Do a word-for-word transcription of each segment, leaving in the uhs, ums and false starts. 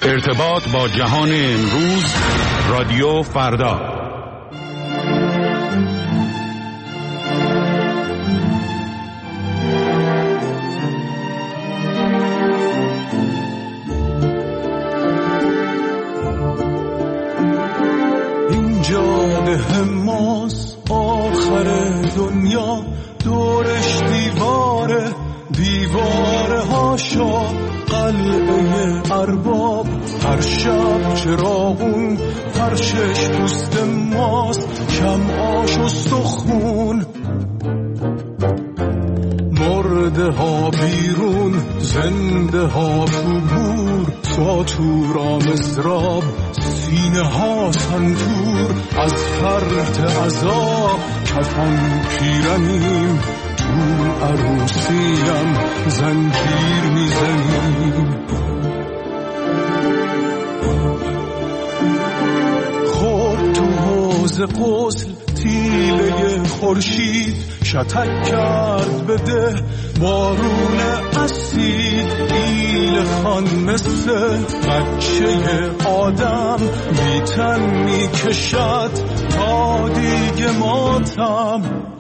ارتباط با جهان امروز، رادیو فردا. این جاده ماست آخر دنیا، دورش دیواره دیواره هاشا قلعه ارباب، هر شب چراغون فرشش پوست ماست، شمعاش استخون، مرده ها بیرون زنده ها تو گور، ساتورا مزراب سینه ها سنتور، از فرط عذاب کفن پیرنیم، تو عروسیم زنجیر میزنیم. خود تو حوض غسل تیله خورشید، شتک کرد بده بارون اسید، ایل خان مثل بچه آدم بیتن میکشد تا دیگه ماتم،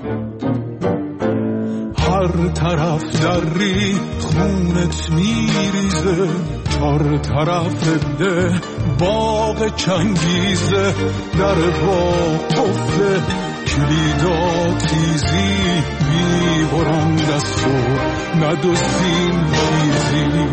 هر طرف دری خونت میریزه، چار طرف ده باغ چنگیزه، در باغ قفله کلیدا تیزی، میبرن دست و ندوزین چیزی.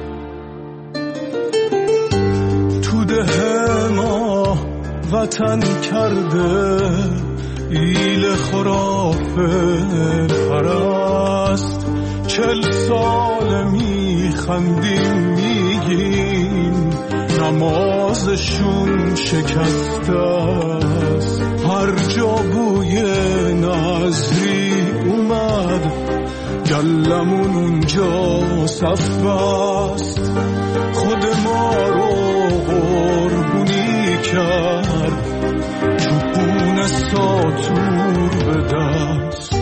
تو ده ما وطن کرده ایل خرافه پرست، چل سال میخندیم میگیم نمازشون شکسته است، هر جا بوی نظری اومد گلمون اونجا صف بست، خود ما رو قربونی کرد چوبون ساتور به دست.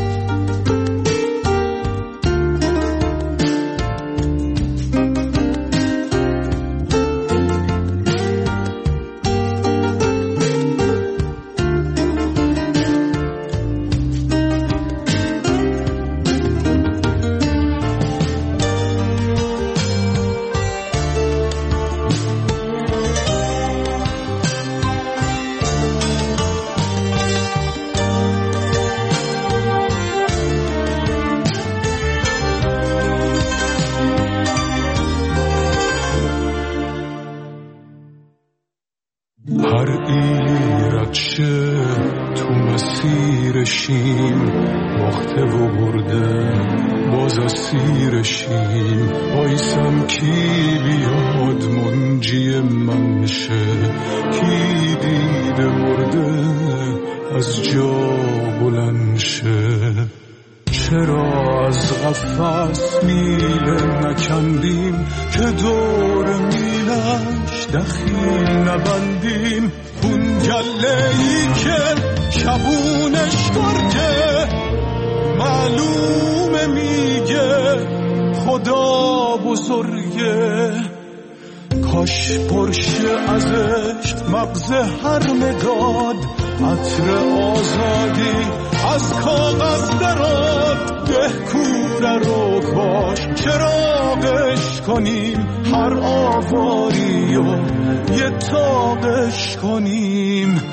باخته و برده باز اسیرشیم، بایسم کی بیاد منجی من شه، کی دیده مرده از جا بلند شه. چرا از قفس میله نکندیم که دور میلش دخیل نبندیم، اون گله ای که شبونش گرگه معلومه میگه خدا بزرگه، کاش پرشه ازش مغز هر مداد، عطر آزادی از کاغذ دراد، دهکوره رو کاش چراغش کنیم، هر آواری و یه تاقش کنیم.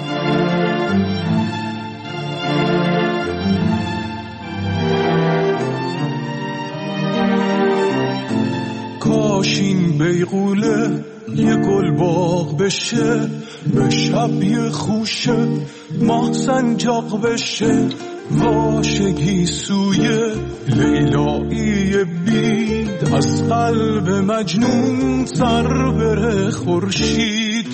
کاش این بیغوله یه گل باغ بشه، به شب یه خوشه ماه سنجاق بشه، واشگی سوی لیلایی بید، از قلب مجنون سر بره خورشید،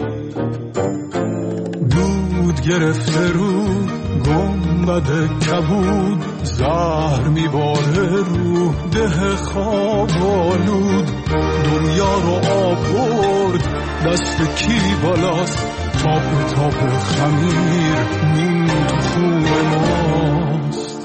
دود گرفته رو گنبد کبود، زهر میباره رو ده خواب آلود، دنیا رو آب برد دست کی بالاست، تاپ تاپ خمیر نون تو خون ماست.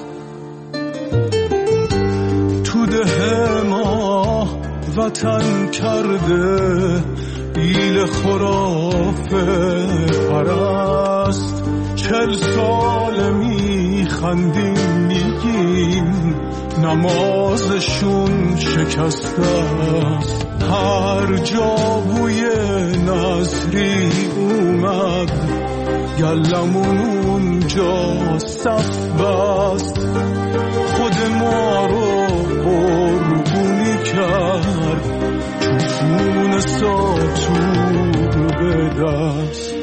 تو ده ما وطن کرده ایل خرافه پرست. چل سال میخندیم میگیم نمازشون شکسته است. هر جا بوی نصری اومد گلمون اونجا صف بست. خود ما رو قربونی کرد چون ساتور به دست.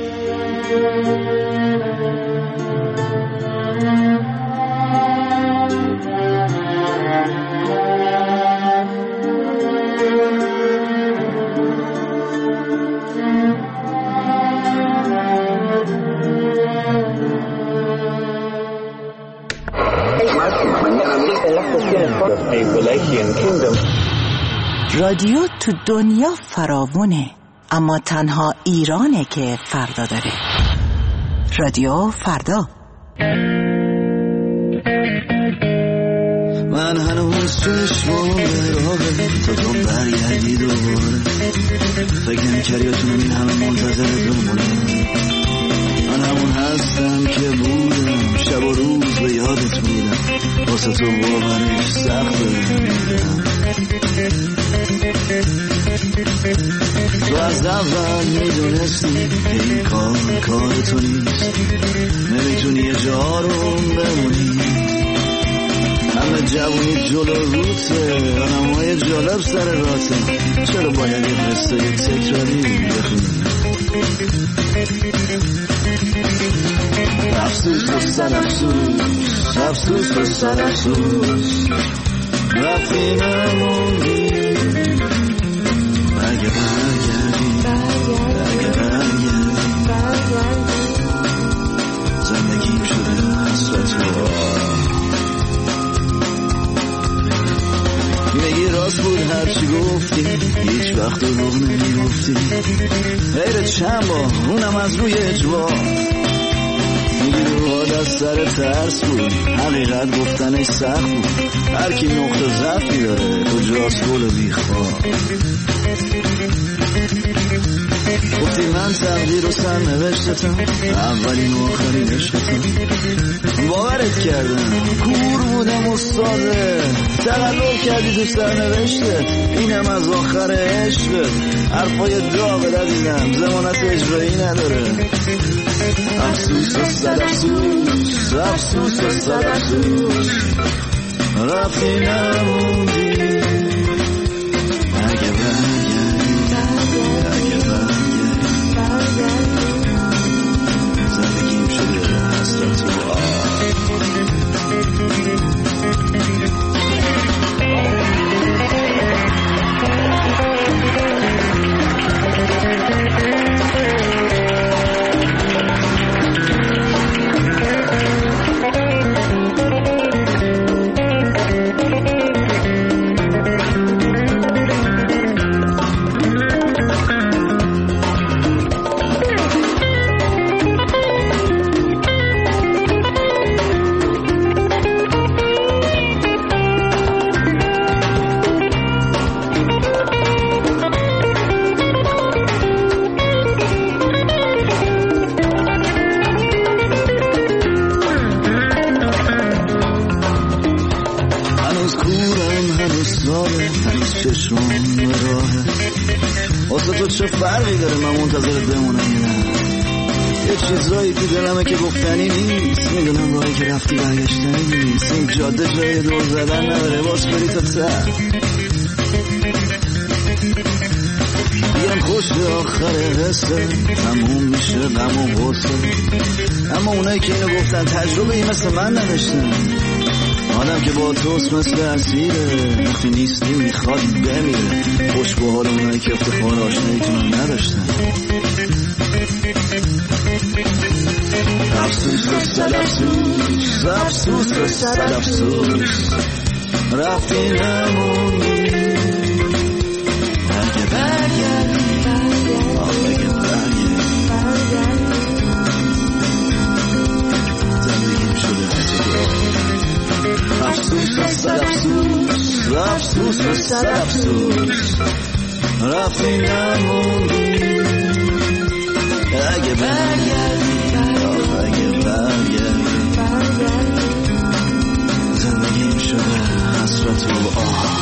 رادیو تو دنیا فراوونه، اما تنها ایرانه که فردا داره. رادیو فردا. من هنوز چشمام براغه تا تو برگردی دوباره. فکر نمی‌کردی بتونم این همه منتظر بمونم. من همون هستم که بودم، شب و روز به یادت بودم. واسه تو باورش سخته. تو از اول میدونستی که این کار کار تو نیست. نمیتونی یه جارون بمونی. همه جوونی جلو روته، آنمای جالب سر راته. چرا باید یه قصه یک تکراری بخونی؟ افسوس و سر افسوس، افسوس و سر افسوس. رفتی نموندی. اگه برگردی، اگه برگردی، زندگیم شده حسرت و میگی راست بود هرچی گفتی، هیچ وقت رو نمیگفتی. غیر چند بار اونم از روی اجبار. میگی روها دست سر ترس بود، حقیقت گفتنش سخت بود. هر کی نقطه ضعفی داره کجاست گل بیخوار. گفتی من تقدیر و سر نوشتتم، اولین و آخرین عشقتم. باورت کردم کور بودم استاده، تقلب کردی تو سر نوشته. اینم از آخر عشقت. حرفای داغ ندیدم، ضمانت اجرایی نداره. افسوس و صد افسوس، افسوس و صد افسوس. رفتی نموندی. اگه برگردی، اگه برگردی، زندگیم شده حسرت و چه فرقی داره من منتظرت بمونم یا نه؟ یه چیزایی تو دلمه که گفتنی نیست. میدونم راهی که رفتی برگشتنی نیست. این جاده جای دور زدن نداره، باز بری تا ته. بیان خوش به آخر قصه، تموم میشه غم و غصه. اما اونایی که اینو گفتن تجربه ای مثل من نداشتن. آدم که با توست مثل اسیره، وقتی نیستی میخواد بمیره. خوش به حال اونایی که افتخار آشناییتون نداشتن. افسوس و صد افسوس، افسوس و صد افسوس. رفتی نموندی. اگه برگردی، اگه برگردی، زندگیم شده افسوس و صد افسوس، افسوس و صد افسوس. رفتی نموندی. اگه برگردی اگه برگردی زندگیم شده حسرت و آه.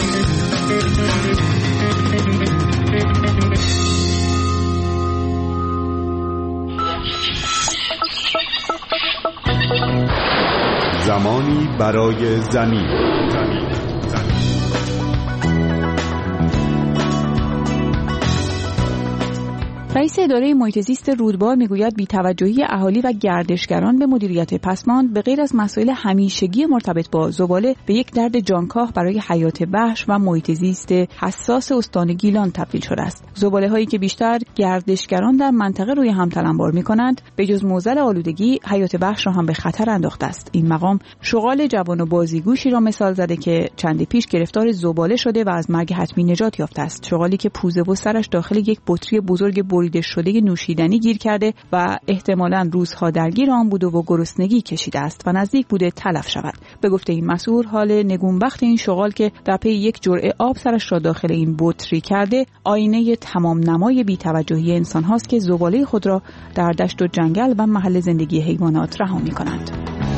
زمانی برای زمین. رئیس اداره محیط زیست رودبار میگوید بی‌توجهی اهالی و گردشگران به مدیریت پسماند به غیر از مسائل همیشگی مرتبط با زباله به یک درد جانکاه برای حیات وحش و محیط زیست حساس استان گیلان تبدیل شده است. زباله هایی که بیشتر گردشگران در منطقه روی هم تلمبار می‌کنند به جز معضل آلودگی حیات وحش را هم به خطر انداخته است. این مقام شغال جوان و بازیگوشی را مثال زده که چند پیش گرفتار زباله شده و از مرگ حتمی نجات یافته است. شغالی که پوزه و سرش داخل یک بطری بزرگ بریده شده نوشیدنی گیر کرده و احتمالاً روزها درگیر آن بوده و گرسنگی کشیده است و نزدیک بوده تلف شود. به گفته این مسئول حال نگونبخت این شغال که در پی یک جرعه آب سرش را داخل این بطری کرده آینه تمام نمای بی‌توجهی انسان هاست که زباله خود را در دشت و جنگل و محل زندگی حیوانات رها می‌کنند.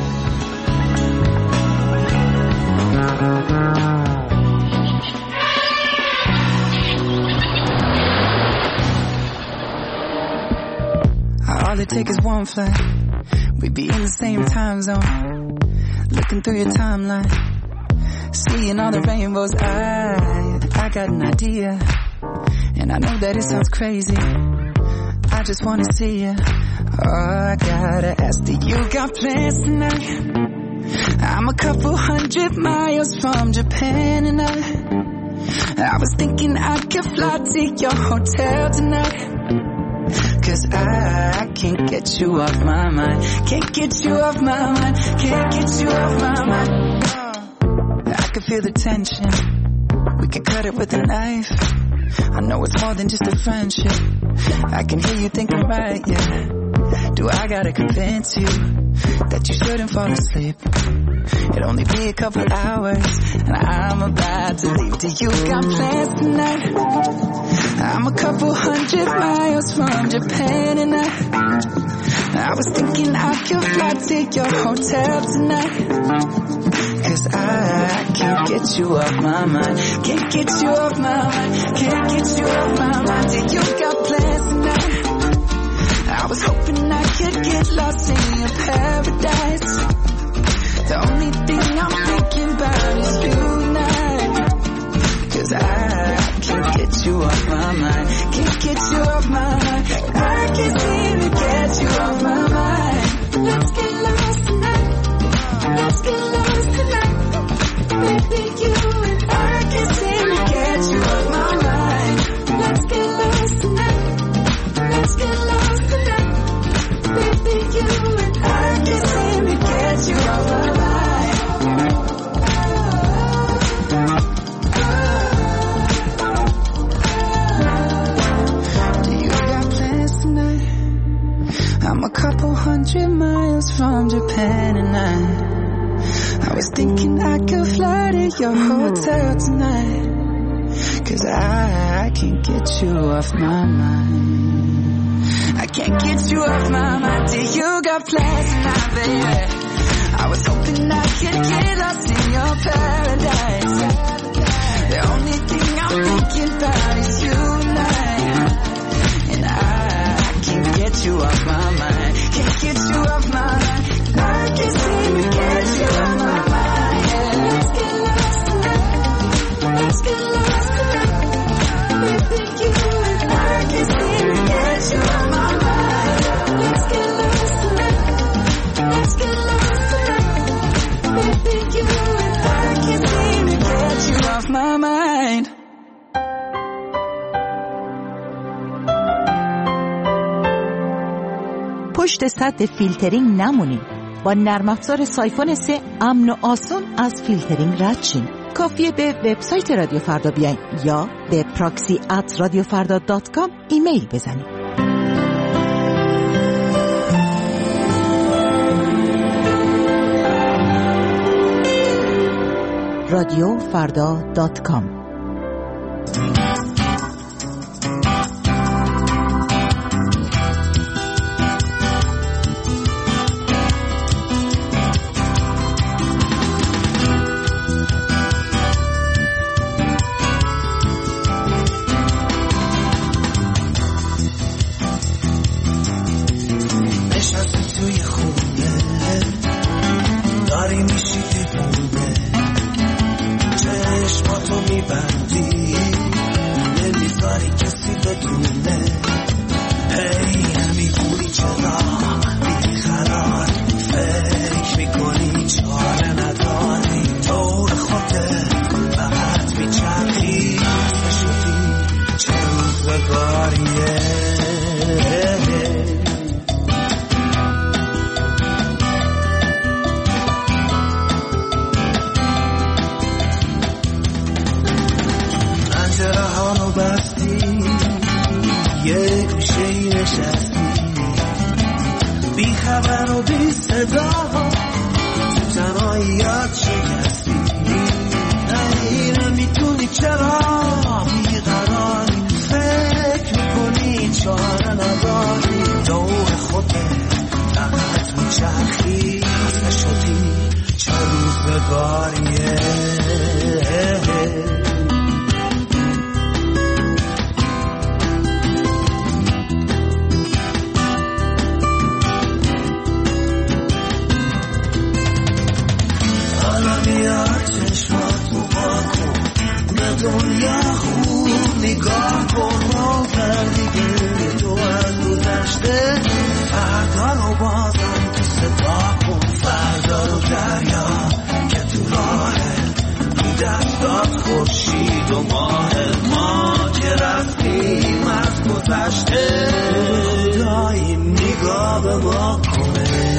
All it takes is one flight. We'd be in the same time zone. Looking through your timeline, seeing all the rainbows. I, I got an idea, and I know that it sounds crazy. I just wanna see you. Oh, I gotta ask, do you got plans tonight? I'm a couple hundred miles from Japan, and I, I was thinking I could fly to your hotel tonight. Cause I can't get you off my mind. Can't get you off my mind. Can't get you off my mind. I can feel the tension. We can cut it with a knife. I know it's more than just a friendship. I can hear you thinking right, yeah. Do I gotta convince you that you shouldn't fall asleep? It'll only be a couple hours and I'm about to leave. Do you got plans tonight? I'm a couple hundred miles from Japan and I I was thinking I could fly to your hotel tonight. Cause I can't get you off my mind. Can't get you off my mind. Can't get you off my mind. Do you got plans tonight? I was hoping I could get lost in your paradise. The only thing I'm thinking about is you and I. Cause I can't get you off my mind. Can't get you off my mind. I can't seem to get you off my mind. Let's get lost tonight. Let's get lost tonight. Baby, you and I can't seem to get you off my mind. Let's get lost tonight. Let's get lost tonight. Baby, you and I can't seem to get you off my mind. I'm a couple hundred miles from Japan and I I was thinking I could fly to your hotel tonight. Cause I, I can't get you off my mind. I can't get you off my mind. Do you got plans tonight, baby? I was hoping I could get lost in your paradise. The only thing I'm thinking about is you and I. And I can't get you off my mind. Can't get you off my mind. I can't seem to get you off my mind. Yeah. Let's get lost tonight. Let's get lost tonight. Baby, you and I can't seem to get you off my mind. Let's get lost tonight. Let's get lost tonight. Baby, you and I can't seem to get you off my mind. پشت سد فیلترینگ نمونید. با نرم افزار سایفون سه امن و آسان از فیلترینگ رد شین. کافیه به وبسایت رادیو فردا بیاین یا به پراکسی ات رادیو فردا دات کام ایمیل بزنید. رادیو فردا دات کام. بدونه هی نمیدونی چرا بیخرار فکر میکنی چاره نداری دور خودت فقط میچرخی نشدی چه روزگاریه پنجره ها رو بستی یه گوشه‌ای نشستی بی خبر و بی صدا تو تنهاییات شکستی ای نمیتونی چرا بیقراری فکر میکنی چاره نداری دور خودت فقط میچرخی نشدی چه روزگاریه دنیا خوب نگاه کن و دیگه تو از گذشته فردا رو بازم تو صدا کن فردا رو دریا که تو راهه تو دستات خورشید و ماه ما که رفتیم از گذشته خدای نگاه به ما کنه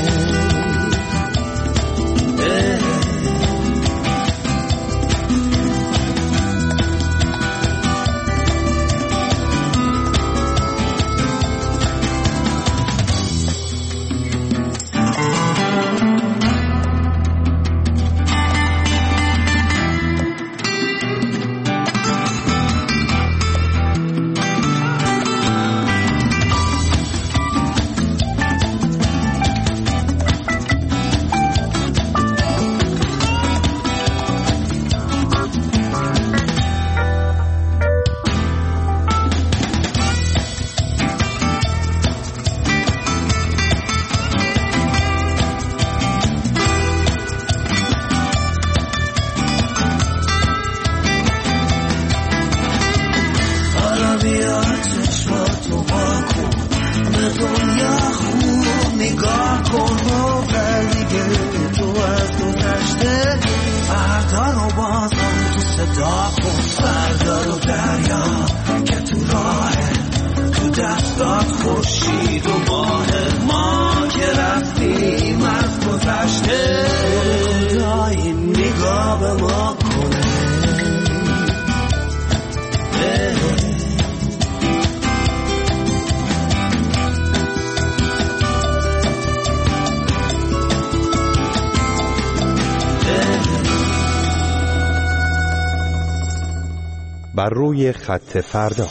بر روی خط فردا.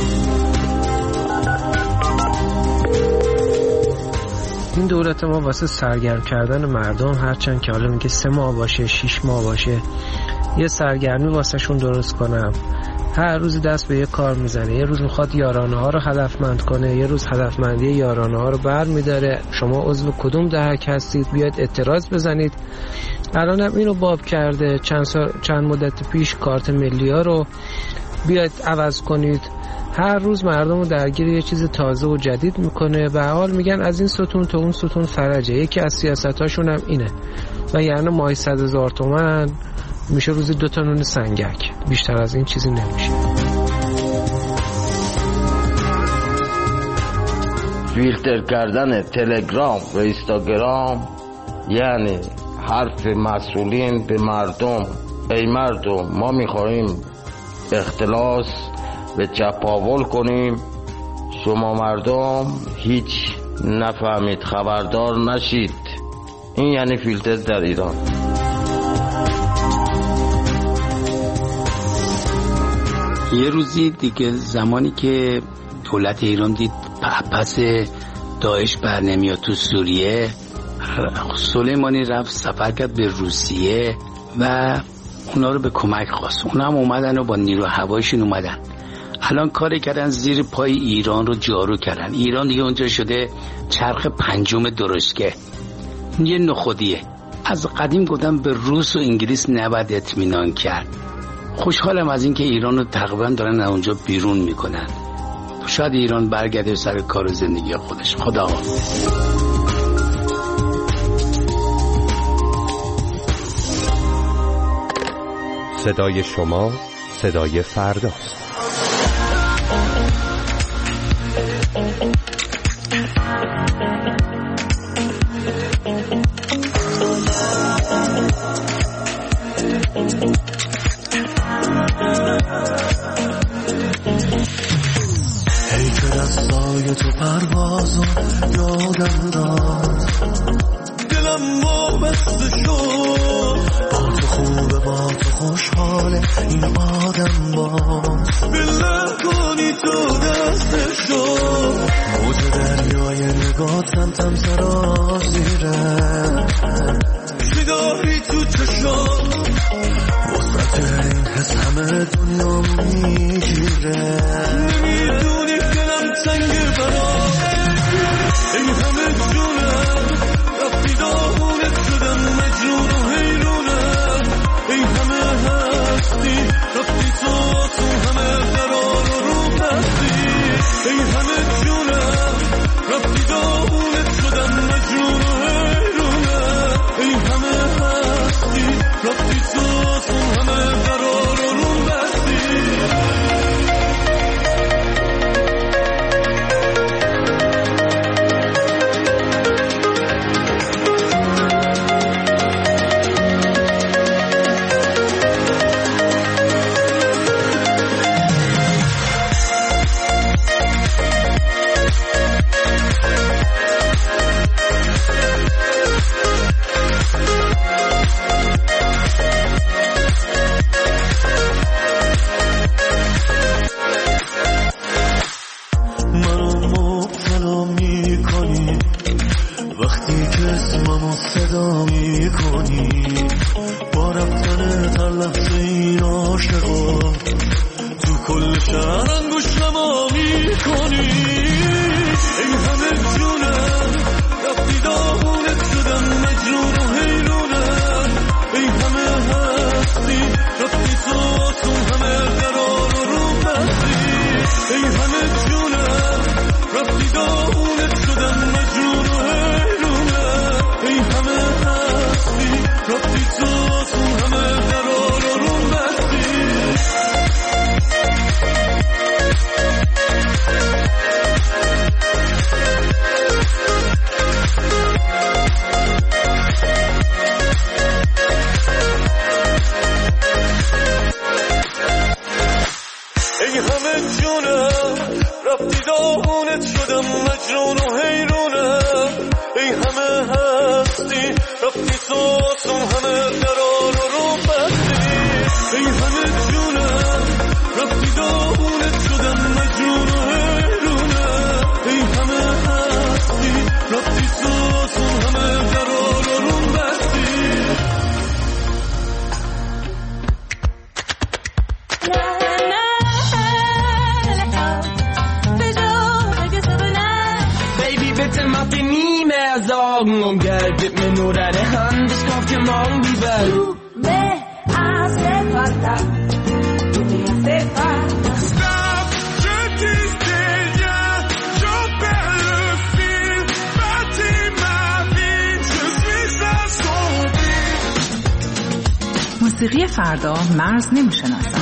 این دولت ما واسه سرگرم کردن مردم هرچند که حالا میگه سه ماه باشه شیش ماه باشه یه سرگرمی واسه شون درست کنم، هر روز دست به یه کار میزنه. یه روز میخواد یارانه ها رو هدفمند کنه، یه روز هدفمندی یارانه ها رو بر میداره. شما عضو کدوم دهک هستید بیاید اعتراض بزنید. الان هم اینو باب کرده. چند, سال، چند مدت پیش کارت ملی ها رو بیاید عوض کنید. هر روز مردم رو درگیر یه چیز تازه و جدید میکنه. به حال میگن از این ستون تا اون ستون فرجه. یکی از سیاستاشون هم اینه و یعنی ماهی صد هزار تومن میشه روزی دو تا نون سنگک، بیشتر از این چیزی نمیشه. فیلتر کردن تلگرام و اینستاگرام یعنی حرف مسئولین به مردم. ای مردم ما میخواهیم اختلاس به چپاول کنیم، شما مردم هیچ نفهمید، خبردار نشید. این یعنی فیلتر در ایران. یه روزی دیگه زمانی که دولت ایران دید پس داعش بر نمیاد تو سوریه، سلیمانی رفت سفر کرد به روسیه و اونا رو به کمک خواست. اونا هم اومدن و با نیرو هوایشون اومدن. الان کاری کردن زیر پای ایران رو جارو کردن. ایران دیگه اونجا شده چرخ پنجم درشکه، یه نخودیه. از قدیم گفتم به روس و انگلیس نباید اطمینان کرد. خوشحالم از این که ایران رو تقریبا دارن اونجا بیرون میکنن. شاید ایران برگرده سر کار و زندگی خودش. خدا حافظ. صدای شما صدای فرداست. هی که دستای تو پروازو یادم داد، دلم وابسته شد، با تو خوبه با تو خوشحاله این آدم باز، بله کنی تو دسته شد، موج دریای نگاه تم تم سرازیره، چی داری تو چشم وسط این حس همه دنیا میگیره، نمیدونی دلم تنگه برام، این همه جونم رفتی داغونت شدم مجنون و حیرونم، این همه هستی رفتی تو تو همه قرار و رو بستی، این همه جونم رفتی داغونت شدم مجنون و حیرونم، این همه هستی رفتی تو تو همه قرار و رو بستی. موسیقی فردا مرز نمیشناسم.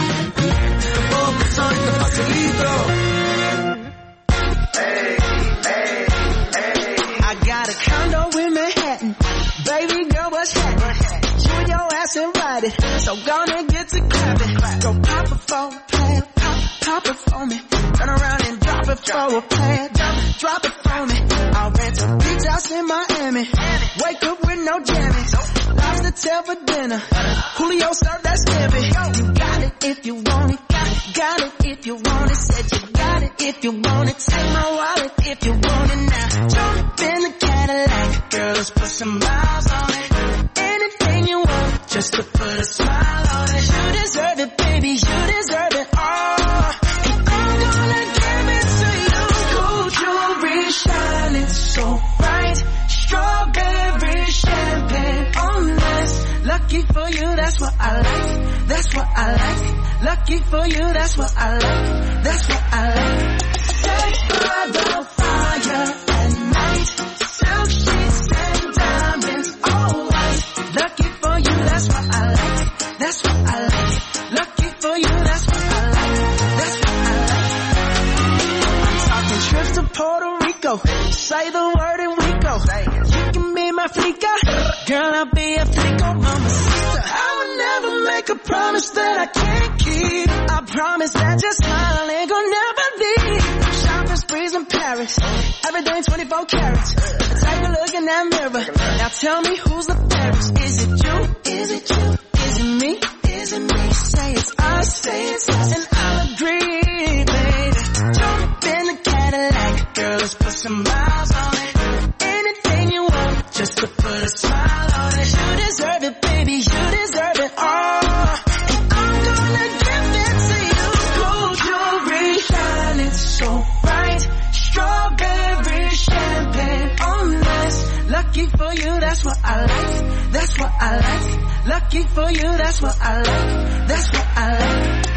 I got a condo in Manhattan. Baby girl, what's happening? You and your ass invited, so gonna get to clapping. Go pop it for a plan, pop, pop it for me. Turn around and drop it for a plan, drop, drop it for me. I'll rent a beach house in Miami. Wake up with no jammies. Lobster tail for dinner. Julio served that scampi. You got it if you want it. Got it, got it if you want it. Said you got it if you want it. Take my wallet if you want it now. Jump in the Cadillac. Girl, let's put some miles on it. Anything you want, just to put a smile on it. You deserve it, baby. You deserve it all. And I'm gonna give it to you. Gold jewelry shining so bright. Strawberry champagne on us. Lucky for you, that's what I like. That's what I like. Lucky for you, that's what I like. That's what I like. go. Say the word and we go. You can be my flica, girl, I'll be a flico, mama sister. I would never make a promise that I can't keep. I promise that your smile ain't gonna never leave. Shopping sprees in Paris, everything twenty-four carats. Take a look in that mirror. Now tell me who's the fairest. Is it you? Is it you? Is it me? Is it me? Say it's us, say it's us, and I'll agree, baby. Jump in the Cadillac, girl, let's put some miles on it. Anything you want, just to put a smile on it. You deserve it, baby, you deserve it all. And I'm gonna give it to you. Gold jewelry, shining so bright. Strawberry champagne on us. Lucky for you, that's what I like. That's what I like. Lucky for you, that's what I like. That's what I like.